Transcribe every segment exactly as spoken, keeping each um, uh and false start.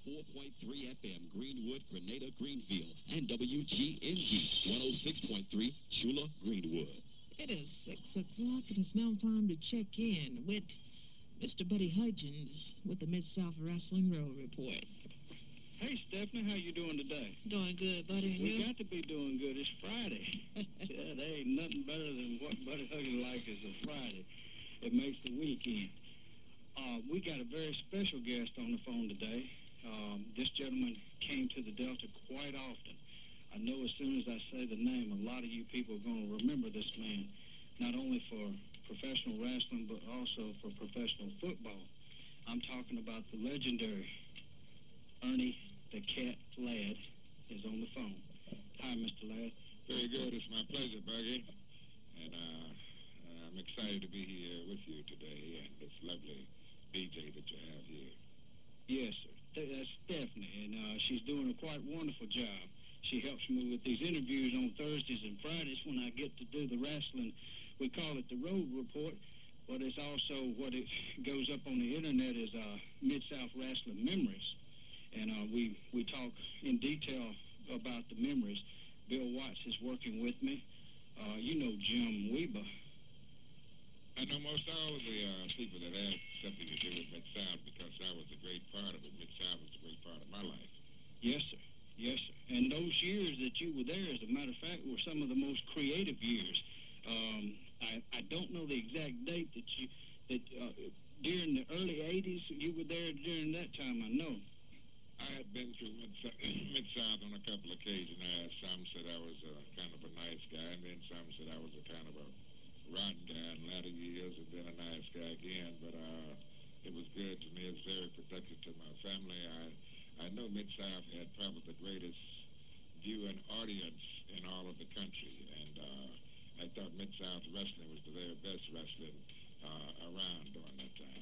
four point three F M, Greenwood, Grenada, Greenville, and W G N G, one oh six point three, Chula, Greenwood. It is six o'clock, and it's now time to check in with Mister Buddy Hudgens with the Mid-South Wrestling Road Report. Hey, Stephanie, how you doing today? Doing good, Buddy, and We you? got to be doing good. It's Friday. Yeah, there ain't nothing better than what Buddy Huggins like is a Friday. It makes the weekend. Uh, we got a very special guest on the phone today. Um, this gentleman came to the Delta quite often. I know as soon as I say the name, a lot of you people are going to remember this man, not only for professional wrestling, but also for professional football. I'm talking about the legendary Ernie the Cat Ladd is on the phone. Hi, Mister Ladd. Very good. It's my pleasure, Buggy. And uh, I'm excited to be here with you today, and it's lovely D J that you have here. Yes, sir. That's Stephanie, and uh, she's doing a quite wonderful job. She helps me with these interviews on Thursdays and Fridays when I get to do the wrestling. We call it the Road Report, but it's also what it goes up on the internet is uh, Mid-South Wrestling Memories. And uh, we, we talk in detail about the memories. Bill Watts is working with me. Uh, you know Jim Weber. I know most all of the uh, people that have something to do with Mid-South because that was a great part of it. Mid-South was a great part of my life. Yes, sir. Yes, sir. And those years that you were there, as a matter of fact, were some of the most creative years. Um, I, I don't know the exact date that you, that uh, during the early eighties, you were there during that time, I know. I had been through Mid-South on a couple of occasions. I had some said I was a, kind of a nice guy, and then some said I was a kind of a rotten guy in latter years, and then a nice guy again. But uh, it was good to me. It was very productive to my family. I I know Mid-South had probably the greatest viewing audience in all of the country, and uh, I thought Mid-South wrestling was the very best wrestling uh, around during that time.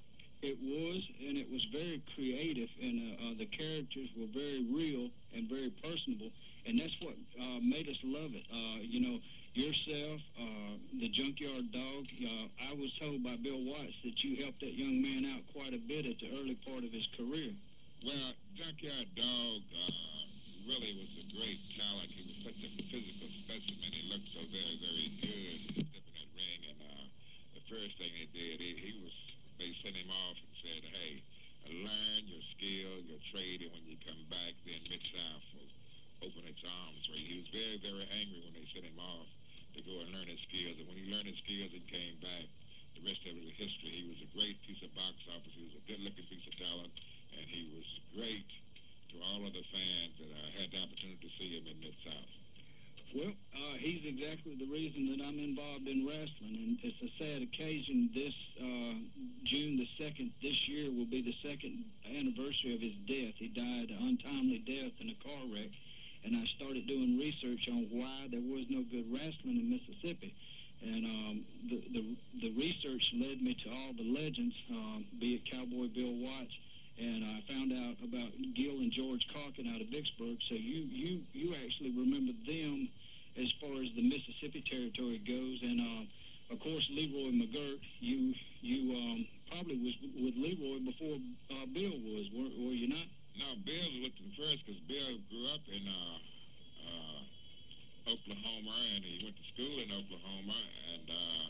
It was, and it was very creative, and uh, uh, the characters were very real and very personable, and that's what uh, made us love it. Uh, you know, yourself, uh, the Junkyard Dog, uh, I was told by Bill Watts that you helped that young man out quite a bit at the early part of his career. Well, Junkyard Dog uh, really was a great talent. He was such a physical specimen. He looked so very, very good. He was in that ring, and uh, the first thing he did, he, he was... they sent him off and said, hey, learn your skill, your trade, and when you come back, then Mid-South will open its arms for you. He was very, very angry when they sent him off to go and learn his skills. And when he learned his skills and came back, the rest of it is history. He was a great piece of box office. He was a good-looking piece of talent, and he was great to all of the fans that uh, had the opportunity to see him in Mid-South. Well, uh, he's exactly the reason that I'm involved in wrestling, and it's a sad occasion. This uh, June the second this year will be the second anniversary of his death. He died an untimely death in a car wreck, and I started doing research on why there was no good wrestling in Mississippi. And um, the, the, the research led me to all the legends, um, be it Cowboy Bill Watts, and I found out about Gil and George Calkin out of Vicksburg. So you, you, you actually remember them as far as the Mississippi territory goes. And, uh, of course, Leroy McGirt, you you um, probably was with Leroy before uh, Bill was, were, were you not? No, Bill was with them first because Bill grew up in uh, uh, Oklahoma, and he went to school in Oklahoma, and uh,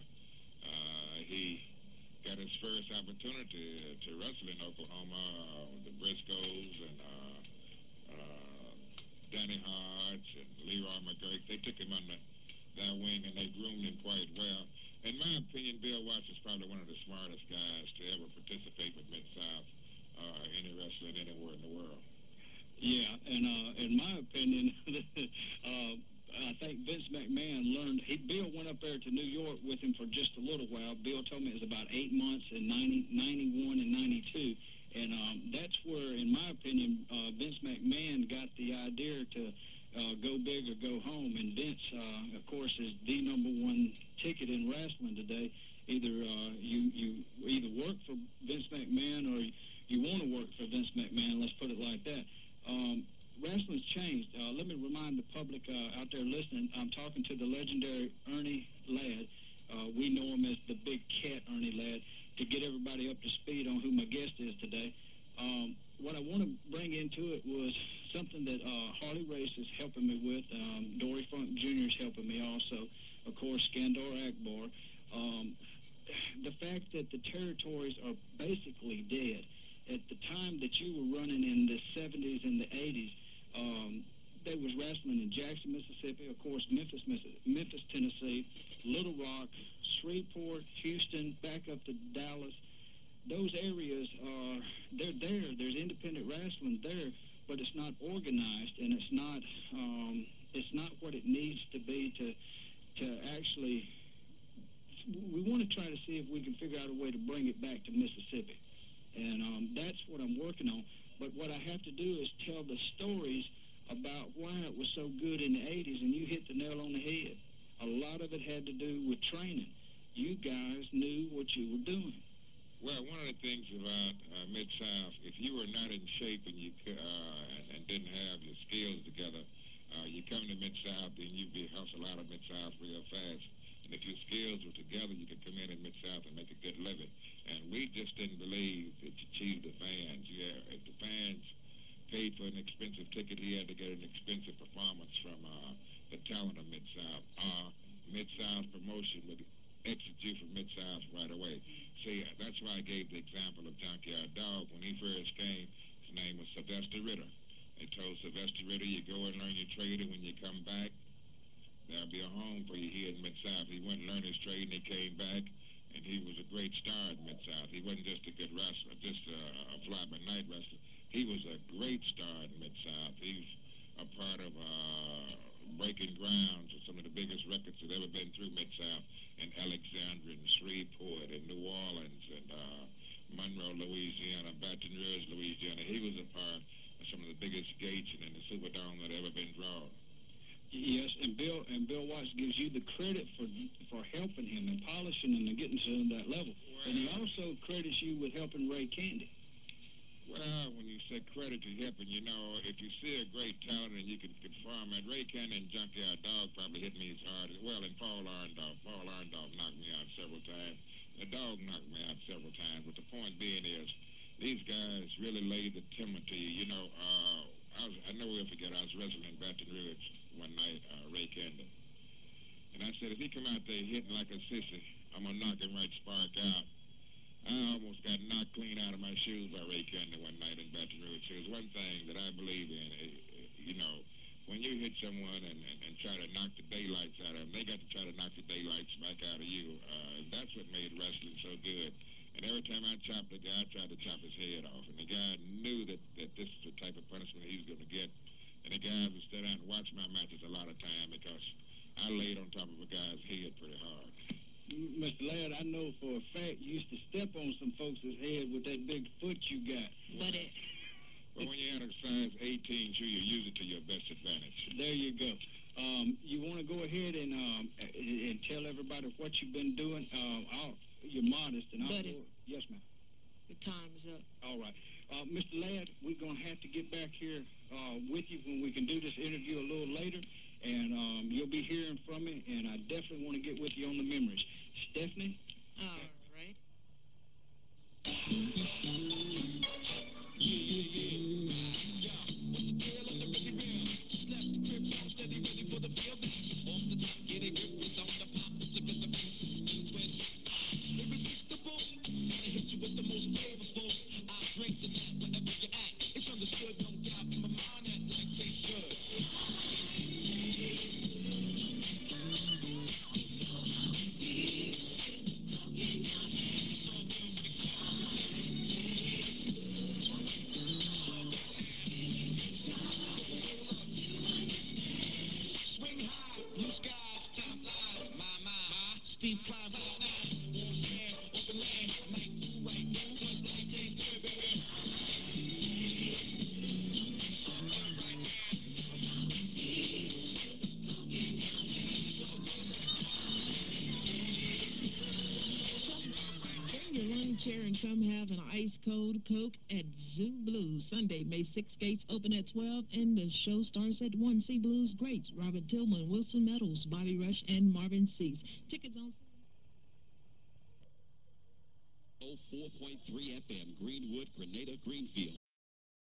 uh, he got his first opportunity to wrestle in Oklahoma uh, with the Briscoes and uh, uh, Danny Hodge and Leroy McGirt. They took him under their wing, and they groomed him quite well. In my opinion, Bill Watts is probably one of the smartest guys to ever participate with Mid-South, uh, any wrestling anywhere in the world. Yeah, and uh, in my opinion, uh, I think Vince McMahon learned. He, Bill went up there to New York with him for just a little while. Bill told me it was about eight months in ninety, ninety-one and ninety-two. And um, that's where, in my opinion, uh, Vince McMahon got the idea to uh, go big or go home. And Vince, uh, of course, is the number one ticket in wrestling today. Either uh, you, you either work for Vince McMahon or you want to work for Vince McMahon, let's put it like that. Um, wrestling's changed. Uh, let me remind the public uh, out there listening, I'm talking to the legendary Ernie Ladd. Uh, we know him as the Big Cat Ernie Ladd. To get everybody up to speed on who my guest is today, um, what I want to bring into it was something that uh, Harley Race is helping me with. Um, Dory Funk Junior is helping me also. Of course, Skandor Akbar. Um, the fact that the territories are basically dead. At the time that you were running in the seventies and the eighties, um, there was wrestling in Jackson, Mississippi, of course, Memphis, Memphis, Tennessee, Little Rock, Shreveport, Houston, back up to Dallas. Those areas are, they're there. There's independent wrestling there, but it's not organized, and it's not, um, it's not what it needs to be to, to actually, we want to try to see if we can figure out a way to bring it back to Mississippi. And um, that's what I'm working on. But what I have to do is tell the stories about why it was so good in the eighties, and you hit the nail on the head. A lot of it had to do with training. You guys knew what you were doing. Well, one of the things about uh, Mid-South, if you were not in shape and you uh, and, and didn't have your skills together, uh, you come to Mid-South and you be hustle out of Mid-South real fast. And if your skills were together, you could come in in Mid-South and make a good living. And we just didn't believe that you cheated the fans. Yeah, if the fans paid for an expensive ticket, he had to get an expensive performance from uh, the talent of Mid-South. Uh, Mid-South promotion would exit you from Mid-South right away. See, that's why I gave the example of Junkyard Dog. When he first came, his name was Sylvester Ritter. They told Sylvester Ritter, you go and learn your trade, and when you come back, there'll be a home for you here in Mid-South. He went and learned his trade, and he came back, and he was a great star in Mid-South. He wasn't just a good wrestler, just a, a fly-by-night wrestler. He was a great star in Mid-South. He's a part of uh, breaking grounds of some of the biggest records that ever been through Mid-South in Alexandria and Shreveport and New Orleans and uh, Monroe, Louisiana, Baton Rouge, Louisiana. He was a part of some of the biggest gates in the Superdome that ever been drawn. Yes, and Bill and Bill Watts gives you the credit for for helping him and polishing him and getting to that level. Well, and he also credits you with helping Ray Candy. Well, when you say credit to helping, you know, if you see a great talent and you can confirm it, Ray Candy and Junkyard Dog probably hit me as hard as well, and Paul Arndorf. Paul Arndorf knocked me out several times. The Dog knocked me out several times. But the point being is, these guys really laid the timber to you. You know, uh, I was, I never will forget, I was wrestling in Baton Rouge one night, uh, Ray Candy. And I said, if he come out there hitting like a sissy, I'm going to knock him right spark out. I almost got knocked clean out of my shoes by Ray Candy one night in Baton Rouge. There's one thing that I believe in, it, it, you know, when you hit someone and, and, and try to knock the daylights out of them, they got to try to knock the daylights back out of you. Uh, that's what made wrestling so good. And every time I chopped the guy, I tried to chop his head off. And the guy knew that, that this is the type of punishment he's going to get. And the guys would sit down and watch my matches a lot of time because I laid on top of a guy's head pretty hard. Mister Ladd, I know for a fact you used to step on some folks' head with that big foot you got. But it... Well, when you had a size eighteen shoe, you use it to your best advantage. There you go. Um, you want to go ahead and um, and tell everybody what you've been doing? Um, I'll, you're modest, and I'll go... Yes, ma'am. The time is up. All right. Uh, Mister Ladd, we're going to have to get back here uh, with you when we can do this interview a little later. And um, you'll be hearing from me, and I definitely want to get with you on the memories. Stephanie? All right. Chair and come have an ice cold Coke at Zoo Blues. Sunday, May sixth, gates open at twelve, and the show starts at one. See Blues greats Robert Tillman, Wilson Meadows, Bobby Rush, and Marvin Cease. Tickets on oh four point three F M, Greenwood, Grenada, Greenfield,